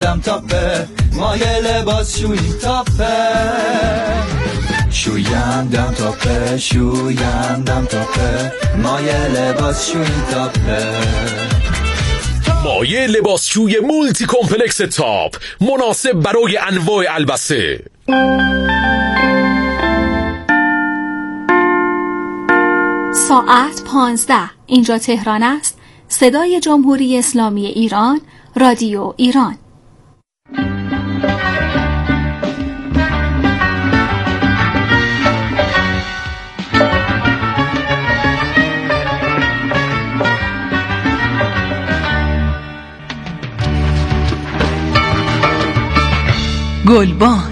شویندم تاپه مایه لباس شویی تاپه شویندم تاپه شویندم تاپه مایه لباس شویی تاپه مایه لباسشوی مولتی کمپلکس تاپ مناسب برای انواع البسه. ساعت 15 اینجا تهران است. صدای جمهوری اسلامی ایران، رادیو ایران. گلبانگ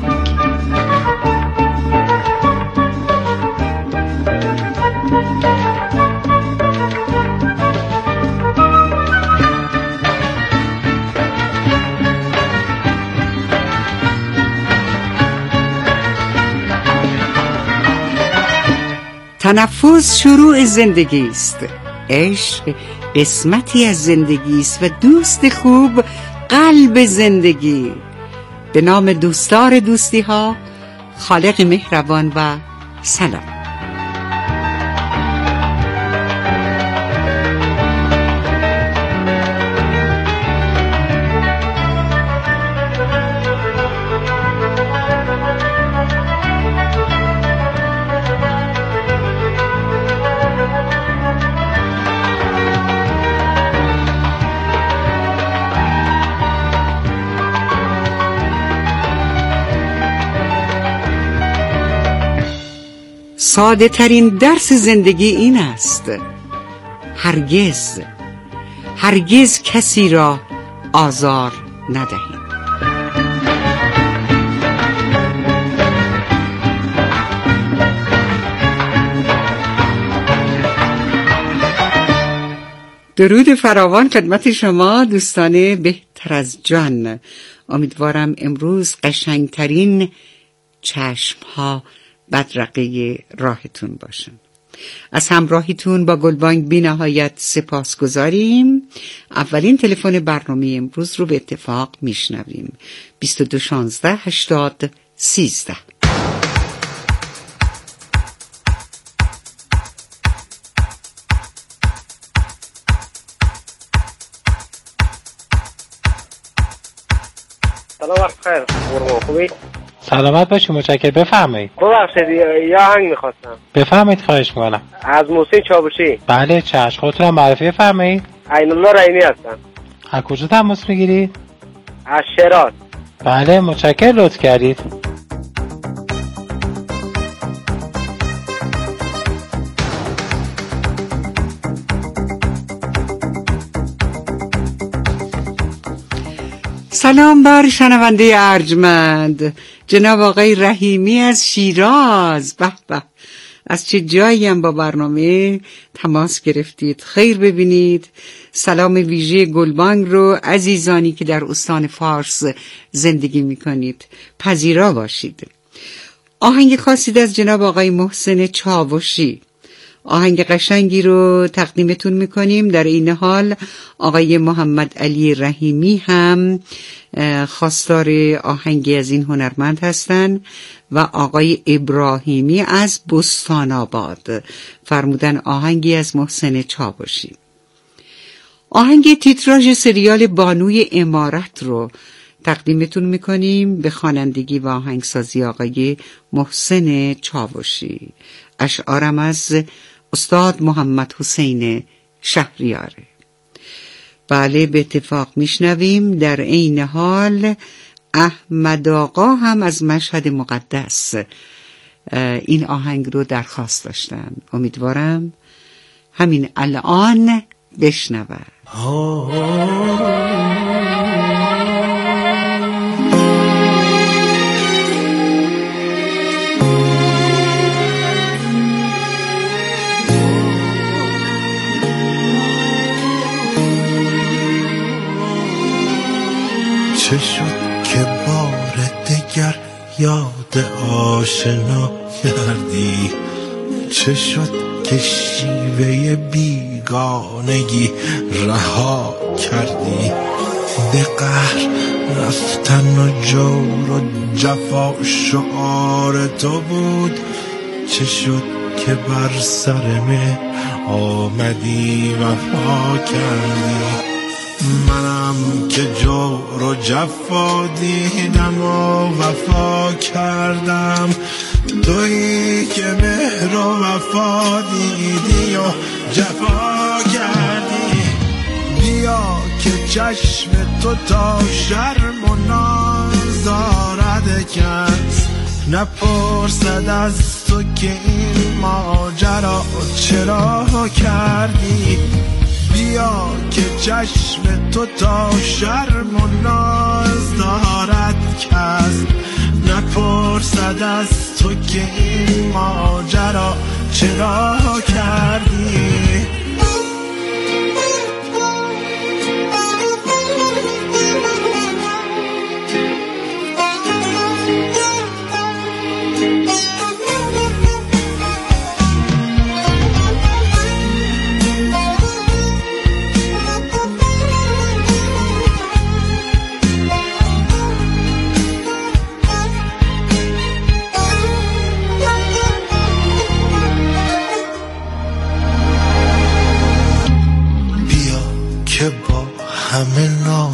تنفس شروع زندگی است، عشق قسمتی از زندگی است و دوست خوب قلب زندگی. به نام دوستدار دوستی ها، خالق مهربان و سلام. ساده ترین درس زندگی این است: هرگز کسی را آزار ندهید. درود فراوان خدمت شما دوستان بهتر از جان. امیدوارم امروز قشنگترین چشمها بدرقه راهتون باشن. از همراهیتون با گلبانگ بی نهایت سپاس گذاریم. اولین تلفن برنامه امروز رو به اتفاق میشنویم. 22 16 80 13. سلام وقت خیر. قربان خوبی؟ سلامت باشی، متشکرم. بفرمایید. ببخشید یا آهنگ می‌خواستم. بفرمایید، خواهش می‌کنم. از موسی چاوشی. بله چشم، خودتون معرفی بفرمایید. عین الله رحیمی هستم. از کجا تماس میگیرید؟ از شیراز. بله متشکرم، لطف کردید. سلام بر شنونده ارجمند، جناب آقای رحیمی از شیراز. به به، از چه جایی هم با برنامه تماس گرفتید. خیر ببینید. سلام ویژه گلبانگ رو عزیزانی که در استان فارس زندگی میکنید پذیرا باشید. آهنگ خاصی از جناب آقای محسن چاوشی، آهنگ قشنگی رو تقدیمتون میکنیم. در این حال آقای محمد علی رحیمی هم خواستار آهنگی از این هنرمند هستن و آقای ابراهیمی از بستان آباد فرمودن آهنگی از محسن چاوشی. آهنگ تیتراژ سریال بانوی امارت رو تقدیمتون میکنیم به خوانندگی و آهنگسازی آقای محسن چاوشی. اشعارم از استاد محمد حسین شهریاره. بله به اتفاق میشنویم. در عین حال احمد آقا هم از مشهد مقدس این آهنگ رو درخواست داشتن. امیدوارم همین الان بشنود. چه شد که بار دگر یاد آشنا کردی؟ چه شد که شیوه بیگانگی رها کردی؟ به قهر رفتن و جور و جفا شعار تو بود. چه شد که بر سر مهر آمدی وفا کردی؟ منم که جور و جفا دیدم و وفا کردم، تویی که مهر و وفا دیدی و جفا کردی. بیا که چشم تو تا شرم و ناز دارد کس، نپرسد از تو که این ماجرا چرا کردی. بیا که چشم تو تا شرم و ناز دارد کس، نپرسد از تو که این ماجرا چرا کردی. که با همه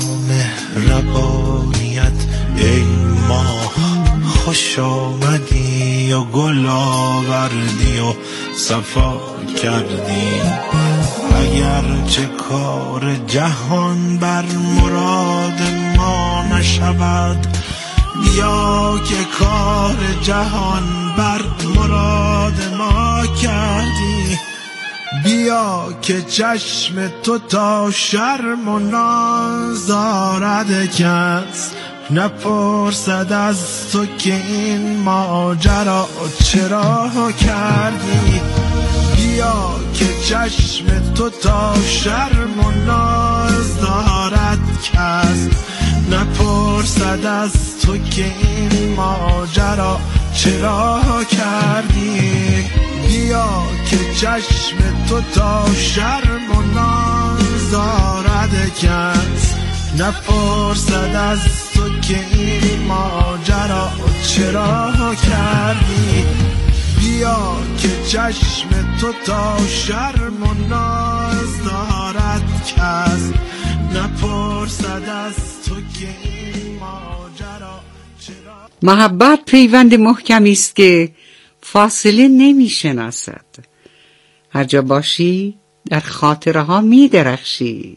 نامهربانیت ای ماه خوش آمدی و گل آوردی و صفا کردی. اگر چه کار جهان بر مراد ما نشود، بیا که کار جهان بر مراد ما کردی. بیا که چشم تو تا شرم و ناز دارد کس، نپرسد از تو که این ماجرا چرا کردی. بیا که چشم تو تا شرم و ناز دارد کس، نپرسد از تو که این ماجرا چرا کردی. بیا که چشم تو تا شرم و ناز دارد کس، نپرسد از تو که این ماجرا چرا کردی. بیا که چشم تو تا شرم و ناز دارد کس، نپرسد از تو که این ماجرا چرا. محبت پیوند محکمی است که فاصله نمی شناسد. هر جا باشی در خاطره ها می درخشی.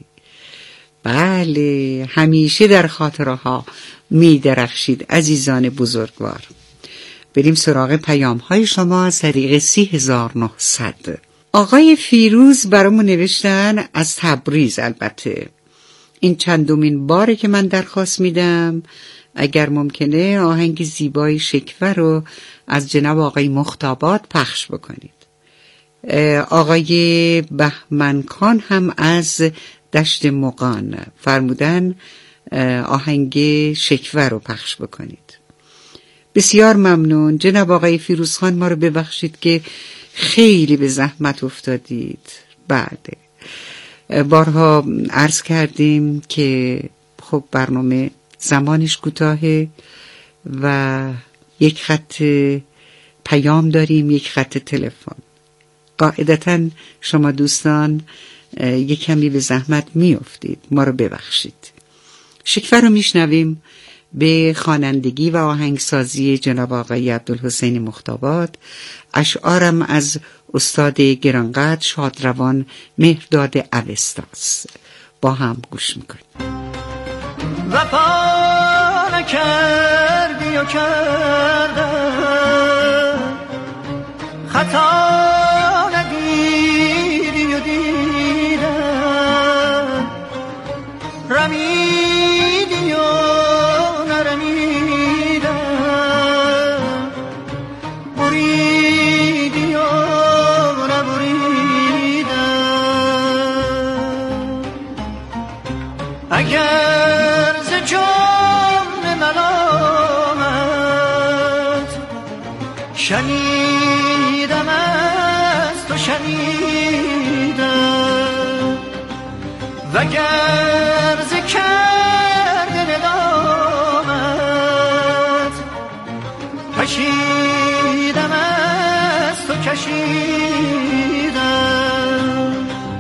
بله، همیشه در خاطره ها می درخشید عزیزان بزرگوار. بریم سراغ پیام های شما از طریق 3900. آقای فیروز برامون نوشتن از تبریز. البته این چندمین باره که من درخواست میدم اگر ممکنه آهنگ زیبای شکوه رو از جناب آقای مختابات پخش بکنید. آقای بهمنکان هم از دشت مقان فرمودن آهنگ شکوه رو پخش بکنید. بسیار ممنون جناب آقای فیروزخان، ما رو ببخشید که خیلی به زحمت افتادید. بله، بارها عرض کردیم که خب برنامه زمانش کوتاهه و یک خط پیام داریم، یک خط تلفن. قاعدتاً شما دوستان یک کمی به زحمت میافتید، ما رو ببخشید. شکوه رو میشنویم به خوانندگی و آهنگسازی جناب آقای عبدالحسین مختابات. اشعارم از استاد گرانقدر شادروان مهرداد اوستاست. با هم گوش میکنیم. وفا نکردی و کردم، خطا ندیدی و دیدم، رمیدی و نرمیدم، بریدی و نبریدم. اگر ز جام ملامت شنیدم از تو شنیدم، وگر ز کشیدم از تو کشیدم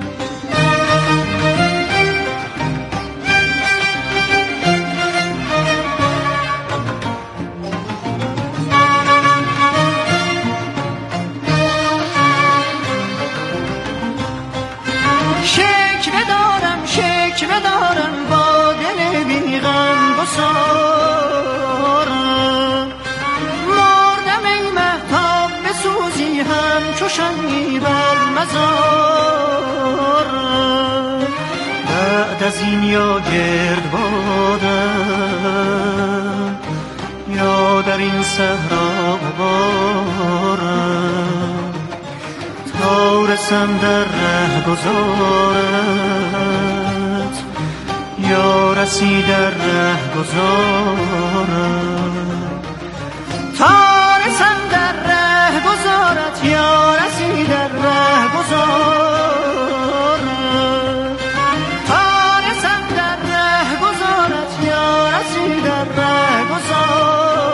شکوه دارم با دل بیغم گسارم مردم ای مهتاب بسوزی همچو شمعی بر مزارم بعد از این یا گرد بادم یا در این صحرا غبارم تا رسم در رهگذارت یا رسی در رهگذارت تا رسم در رهگذارت یا رسی در رهگذارت تا رسم در رهگذارت یا رسی در رهگذارت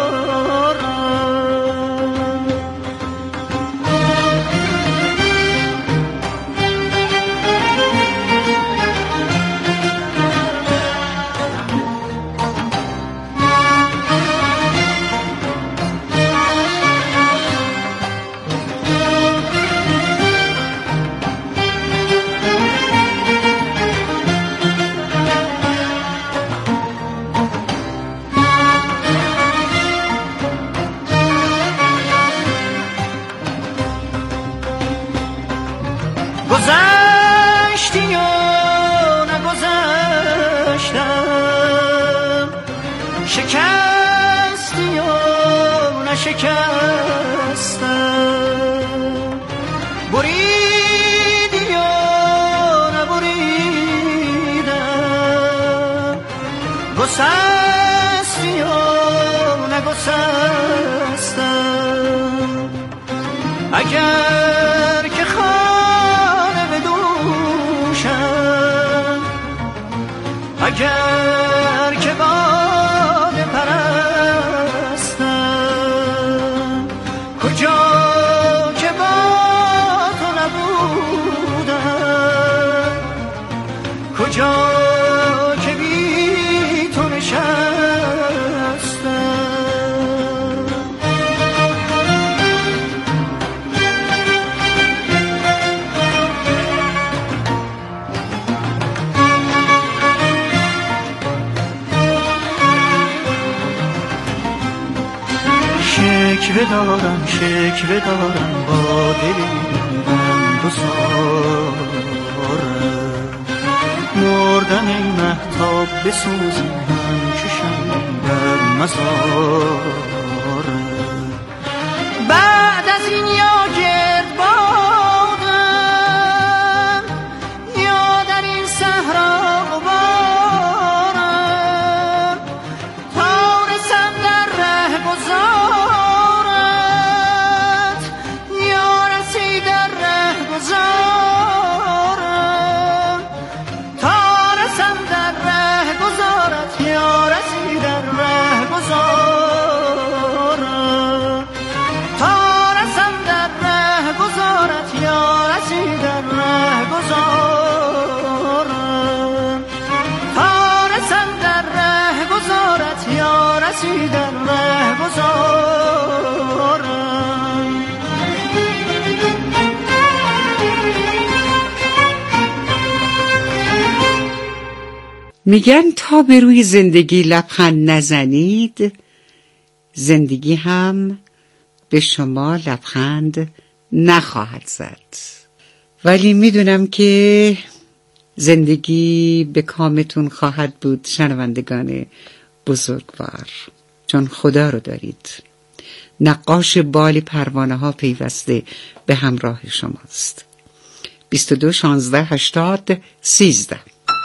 گذشتی و نگذشتم شکستی و نشکستم بریدی و نبریدم گسستی و نگسستم اگر که اگر که باد پرستم کجا که با تو نبودم کجا که بی تو نشستم شکوه دارم با دلم گسارم مردم ای مهتاب بسوزی همچو شمعی در مزارم بعد از این یا گرد بادم یا در این صحرا غبارم تا رسم در رهگذارم تا رسم در رهگذارت یا رسی در رهگذارت تا رسم در رهگذارت یا رسی در رهگذارت تا رسم در رهگذارت یا رسی در رهگذارت میگن تا به روی زندگی لبخند نزنید زندگی هم به شما لبخند نخواهد زد. ولی میدونم که زندگی به کامتون خواهد بود شنوندگان بزرگوار، چون خدا رو دارید. نقاش بال پروانه ها پیوسته به همراه شماست. 22 16 80 13.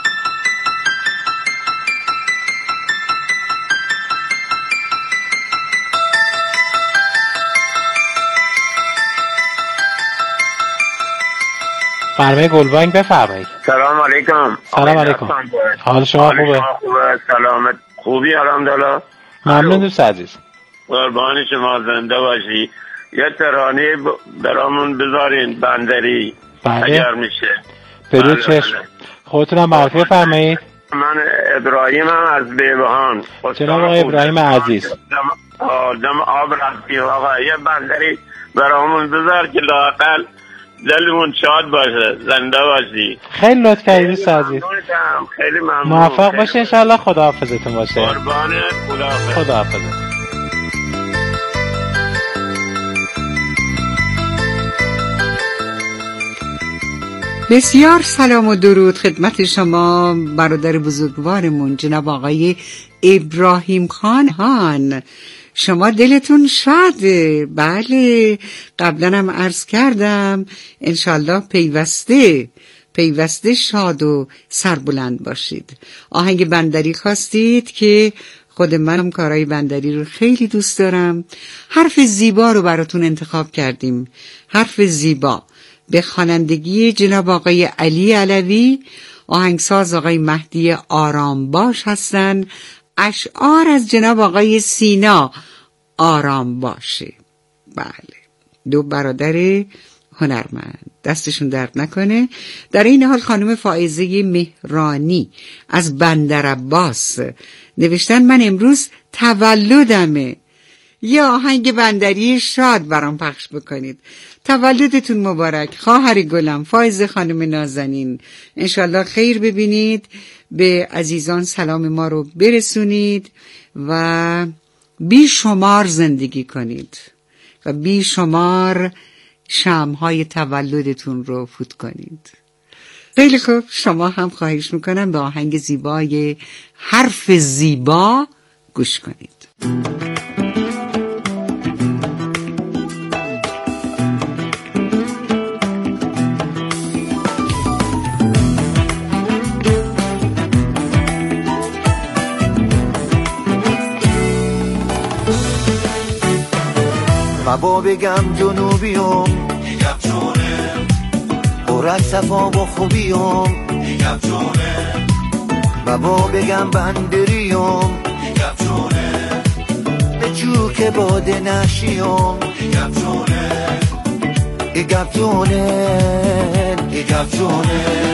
فرمه گلبانگ بفرمایید. سلام علیکم. سلام علیکم. حال شما خوبه؟ سلامت. خوبی الحمدلله. ممنون دوست عزیز. قربان شما زنده باشی. یه ترانه برامون بذارین بندری. بله اگر میشه. برو بله چشم. بله. خودتونم معرفی فرمایید. من ابراهیمم از بیبهان. جناب آقای ابراهیم عزیز، دم آب رفتیم آقا، یه بندری برامون بذار که لااقل دلمون شاد باشه، زنده باشی. خیلی لطف کردید دوست عزیز. خیلی ممنون. موفق باشه انشالله. خداحافظتون باشه. قربانت. خداحافظ. بسیار سلام و درود خدمت شما برادر بزرگوارمون جناب آقای ابراهیم خان. شما دلتون شاده؟ بله، قبلا هم عرض کردم انشالله پیوسته شاد و سربلند باشید. آهنگ بندری خواستید که خود منم کارهای بندری رو خیلی دوست دارم. حرف زیبا رو براتون انتخاب کردیم. حرف زیبا به خوانندگی جناب آقای علی علوی، آهنگساز آقای مهدی آرامباش هستن، اشعار از جناب آقای سینا آرامباشه. بله، دو برادر هنرمند، دستشون درد نکنه. در این حال خانم فائزه مهرانی از بندرعباس نوشتن من امروز تولدمه، یه آهنگ بندری شاد برام پخش بکنید. تولدتون مبارک خواهر گلم فائزه خانم نازنین، انشالله خیر ببینید. به عزیزان سلام ما رو برسونید و بیشمار زندگی کنید و بیشمار شمع‌های تولدتون رو فوت کنید. خیلی خوب، شما هم خواهش میکنم به آهنگ زیبای حرف زیبا گوش کنید. با بگم جنوبیوم میگم جونه، پر از صفا و خوبیوم میگم جونه، و با بگم بندریوم میگم جونه، به چوک باده نشیوم میگم جونه، میگم جونه، میگم جونه.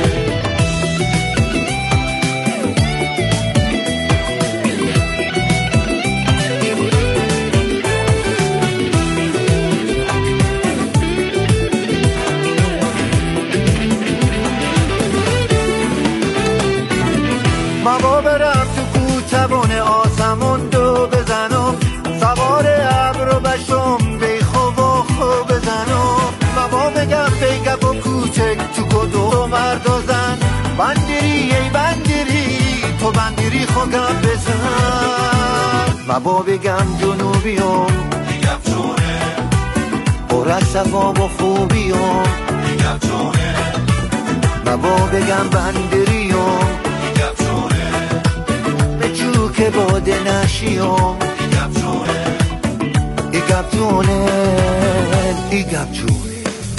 ما برم تو کوتوان آسمون دو بزنم، سوار ابر و بشم بیخو و خو بزنم، ما بگم بیگب و کوچک تو کدو مرد و زن، بندری ای بندری تو بندری خو گم بزن. ما بگم جنوبیوم میگم جونه، پر از صفا و خوبیوم میگم جونه، ما بگم بندریوم که باده نشیوم ایگب جونه، ایگب جونه، ایگب جونه.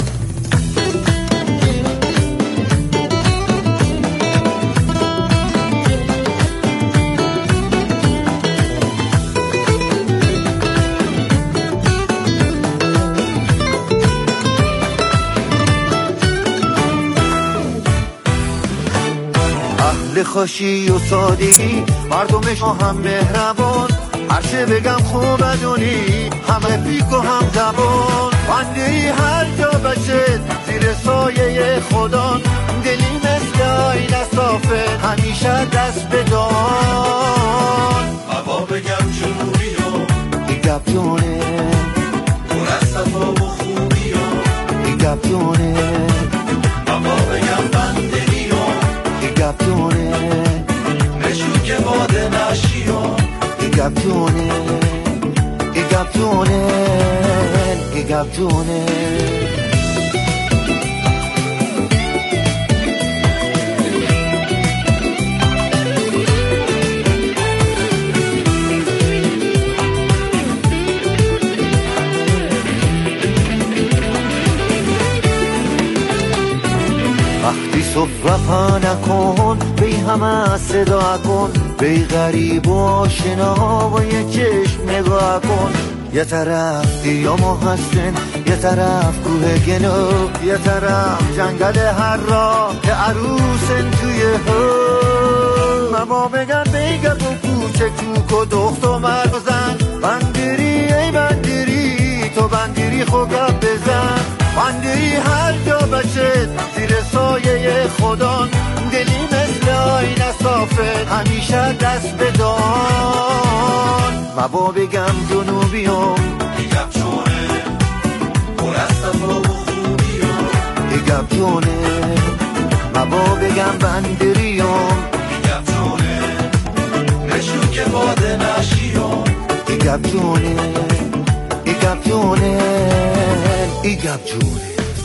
اهل خوشی و سادگی، مردمش هم مهربان، هرچه بگم خوب بدونی همه پیک و هم زبان، بندری هر جا بشه زیر سایه خدا، دلی مثل آینه صافه همیشه دست بدان. هوا بگم جنوبیو ایگب جونه، پر از صفا و خوبیو ایگب جونه، هوا بگم بندریو ایگب جونه، نشون که باده نشیو ایگب جونه، ایگب جونه، ایگب جونه. وقتی صفره پا نکن بی همه صدا کن، بی غریب و آشنا و یه چشم نگاه کن، یه طرف دیام و حسن، یه طرف کوه گنو، یه طرف جنگل هر راه که عروسن توی مما بگن بیگه و کوچک توک و دخت و مرد و زن بندری ای بندری تو بندری خوگب بزن بندری هر جا بشه زیر سایه خدا دلی مثل آینه صافه همیشه دست بدان مبا بگم جنوبیام ایگب چونه پر از صفا و خوبیام ایگب چونه مبا بگم بندریام ایگب چونه نشو که باده نشیام ایگب چونه ایگب چونه ایگب چونه.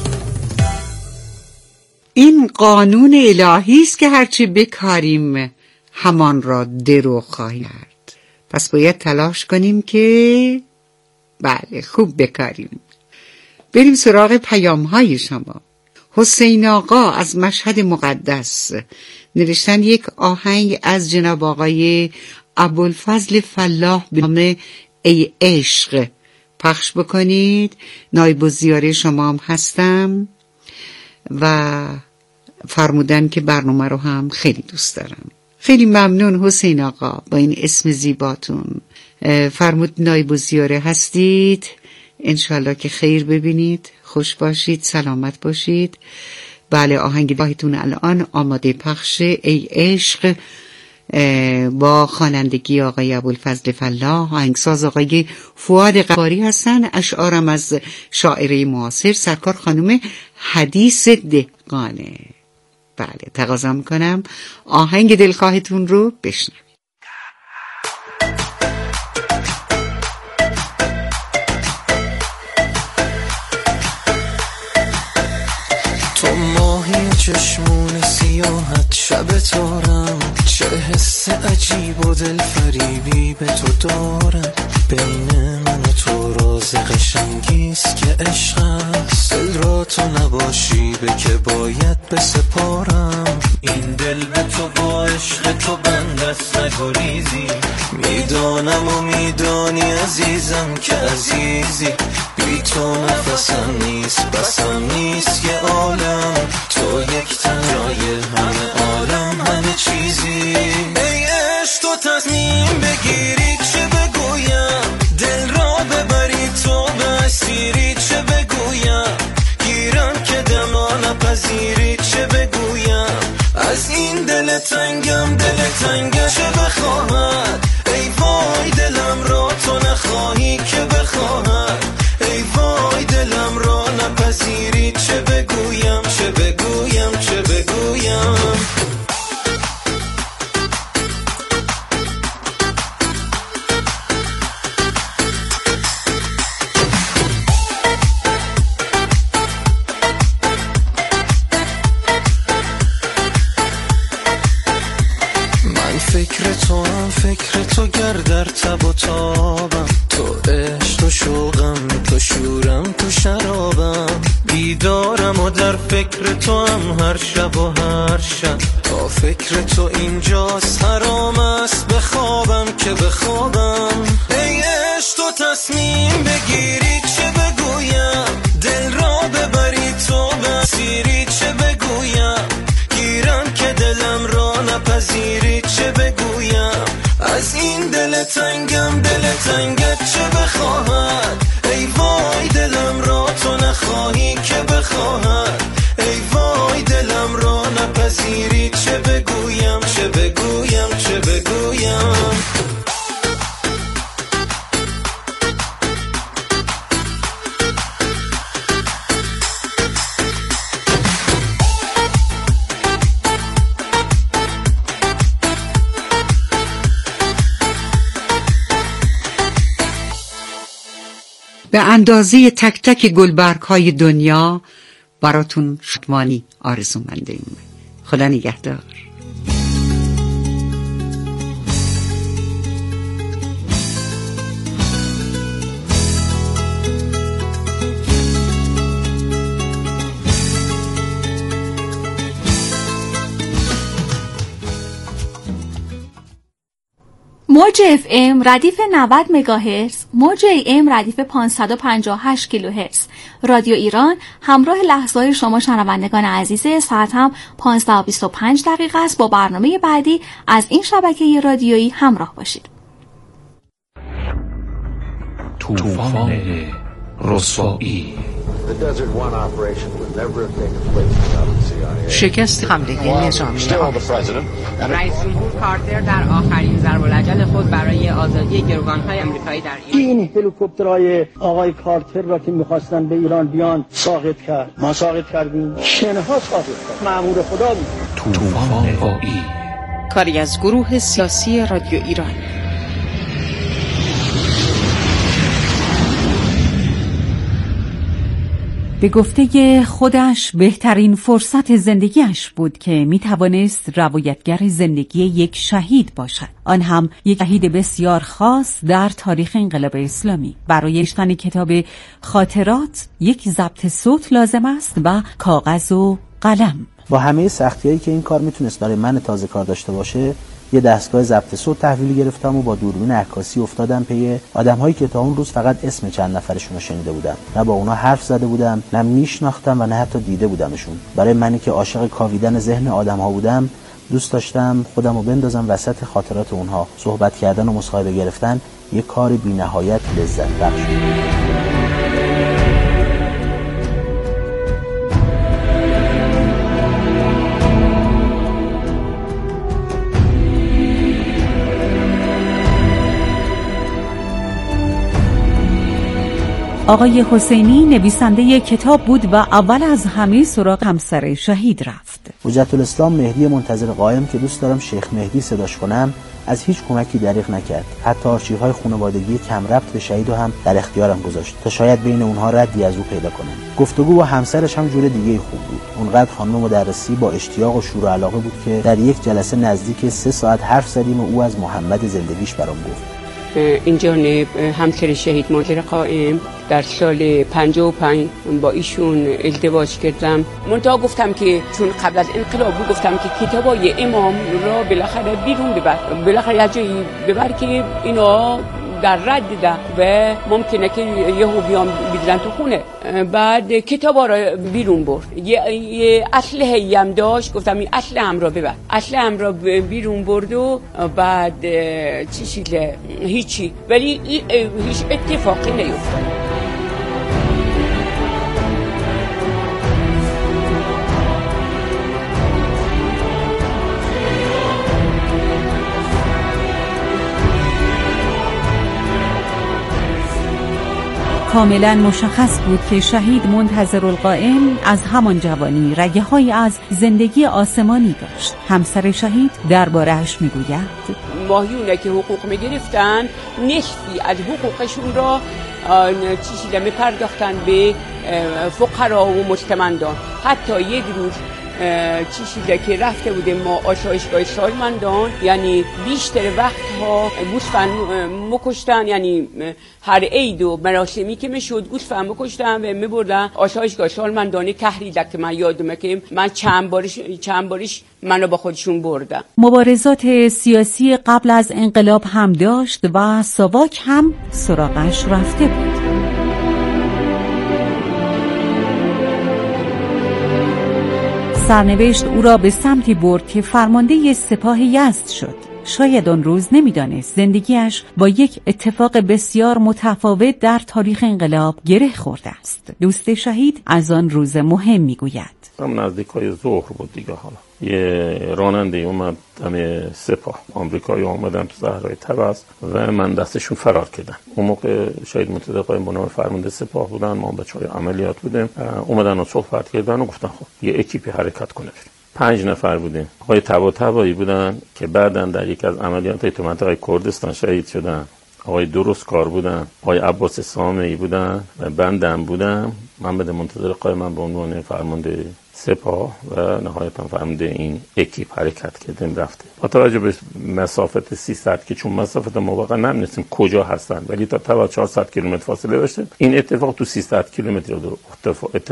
این قانون الهی است که هرچی بکاریم همان را درو خواهیم کرد. پس باید تلاش کنیم که بله خوب بکاریم. بریم سراغ پیام های شما. حسین آقا از مشهد مقدس نوشتن یک آهنگ از جناب آقای ابوالفضل فلاح به نام ای عشق پخش بکنید. نایب الزیاره شما هم هستم و فرمودن که برنامه رو هم خیلی دوست دارم. خیلی ممنون حسین آقا با این اسم زیباتون. فرمود نایب الزیاره هستید، انشالله که خیر ببینید، خوش باشید، سلامت باشید. بله آهنگ باهتون الان آماده پخش ای عشق با خوانندگی آقای ابوالفضل فلاح، آهنگساز آقای فؤاد قفاری هستن. اشعارم از شاعره معاصر سرکار خانم حدیث دهقانه. بله تقاضا میکنم آهنگ دلخواهتون رو بشنوید. تو ماهی چشمون سیاحت شب تارم، چه حس عجیب و دل فریبی به تو دارم. بین من و تو راز قشنگیست که عشق است، دل را تو نباشی به که باید بسپارم. این دل به تو با عشق تو بند است نگریزی، میدانم و میدانی عزیزم که عزیزی. بی تو نفسم نیست بسم نیست یه عالم، تو یک تن جای همه عالم همه چیزی. ای عشق تو تصمیم بگیری چه بگویم، دل را ببری تو به اسیری چه بگویم. گیرم که دما نپذیری چه بگویم، از این دل تنگم دل تنگه چه بخواهد. ای وای دلم را تو نخواهی که بخواهد، ای وای دلم را نپذیری چه بگویم چه بگویم چه بگویم. فکر تو هم فکر تو گر در تب و تابم، تو عشق تو شوقم تو شورم تو شرابم. بیدارم و در فکر تو هم هر شب و هر شب، تا فکر تو اینجاست حرام است بخوابم که بخوابم. ای عشق تو تصمیم بگیری چه بگویم، دل را ببری تو بسیری چه بگویم. گیرم که دلم را نپذیری چه بگویم، از این دل تنگم دل تنگت چه بخواهد. ای وای دلم را تو نخواهی که بخواهد، ای وای دلم را نپذیری چه بگویم چه بگویم چه بگویم. به اندازه تک تک گلبرگ های دنیا براتون شادمانی آرزومندیم. خدا نگهدار. موج موج FM ردیف 90 مگاهرتز، موج AM ردیف 558 کیلوهرتز. رادیو ایران همراه لحظه‌های شما شنوندگان عزیز. ساعت هم 15:25 است. با برنامه بعدی از این شبکه رادیویی همراه باشید. طوفان رسوایی. شکست حمله نظامی. رئیس جمهور کارتر در آخرین ضرب العجل خود برای آزادی گروگان‌های آمریکایی در ایران این هلیکوپترهای آقای کارتر را که می‌خواستن به ایران بیان ساقط کرد. ما ساقط کردیم. شنها ساقط کرد. مأمور خدا بود. طوفان رسوایی. کاری از گروه سیاسی رادیو ایران. به گفته خودش بهترین فرصت زندگیش بود که میتوانست روایتگر زندگی یک شهید باشد، آن هم یک شهید بسیار خاص در تاریخ انقلاب اسلامی. برای نوشتن کتاب خاطرات یک ضبط صوت لازم است و کاغذ و قلم. با همه سختی‌هایی که این کار میتونست برای من تازه کار داشته باشه، یه دستگاه ضبط صوت تحویل گرفتم و با دوربین عکاسی افتادم پی آدم‌هایی که تا اون روز فقط اسم چند نفرشون رو شنیده بودم. نه با اونا حرف زده بودم، نه میشناختم و نه حتی دیده بودمشون. برای منی که عاشق کاویدن ذهن آدم‌ها بودم، دوست داشتم خودم رو بندازم وسط خاطرات اونها. صحبت کردن و مصاحبه گرفتن یه کار بی‌نهایت لذت بخش. آقای حسینی نویسنده کتاب بود و اول از همه سراغ همسر شهید رفت. حجت الاسلام مهدی منتظر قائم که دوست دارم شیخ مهدی صداش کنم، از هیچ کمکی دریغ نکرد. حتی آرشیوهای خانوادگی کم ربط به شهید رو هم در اختیارم گذاشت تا شاید بین اونها ردی از او پیدا کنم. گفتگو با همسرش هم جور دیگه خوب بود. اونقدر خانم مدرسی با اشتیاق و شور و علاقه بود که در یک جلسه نزدیک 3 ساعت حرف زدیم و او از محمد زندگیش برام گفت. این جانب همسر شهید منتظر قائم در سال 55 با ایشون ازدواج کردم. منتها گفتم که چون قبل از انقلاب بود، گفتم که کتابای امام را بالاخره بیرون ببر، بالاخره یه جایی ببر که اینا در رد ده و ممکنه که یهو بیان بیدن تو خونه. بعد کتابا را بیرون برد. یه اسلحه‌ای هم داشت، گفتم این اسلحه هم را ببر. اسلحه هم را بیرون برد و بعد چی شده؟ هیچی. ولی هیچ اتفاقی نیفتاد. کاملا مشخص بود که شهید منتظر القائم از همان جوانی رگه‌هایی از زندگی آسمانی داشت. همسر شهید درباره‌اش میگوید ماهیونه که حقوق میگرفتن نصفی از حقوقشون را چیزی میپرداختن به فقرا و مستمندان. حتی یک روز چیزی که رفته بودیم ما آسایشگاه سالمندان، یعنی بیشتر وقتها گوسفند مکشتن، یعنی هر عید و مراسمی که میشد گوسفند مکشتن و میبردن آسایشگاه سالمندان کهریده که من یادمه که من چند بارش منو با خودشون بردن. مبارزات سیاسی قبل از انقلاب هم داشت و ساواک هم سراغش رفته بود. سرنوشت او را به سمتی برد که فرمانده سپاه یزد شد. شاید آن روز نمیدانست زندگیش با یک اتفاق بسیار متفاوت در تاریخ انقلاب گره خورده است. دوست شهید از آن روز مهم میگوید. هم نزدیکای ظهر بود دیگه. حالا یه راننده اومد دم سپاه، آمریکایی اومدن تو صحرای طبس و من دستشون فرار کردم. اون موقع شهید منتظر قائم به نام فرمانده سپاه بودن، ما بچهای عملیات بودیم. اومدن و صحبت کردن و گفتن خب یه اکیپی حرکت کنه. 5 نفر بودیم. آقای طباطبایی بودن که بعداً در یک از عملیات تو منطقه کردستان شهید شدن. آقای درست کار بودن، آقای عباس سامعی بودن و بندم بودم. محمد منتظر قائم به عنوان فرمانده سپاه و نهایتاً فرمانده این اکیپ حرکت کردیم رفتیم. با توجه به مسافت 300 که چون مسافت ما واقعا نمی‌دونستیم کجا هستن، ولی تا 400 کیلومتر فاصله داشتیم. این اتفاق تو 300 کیلومتر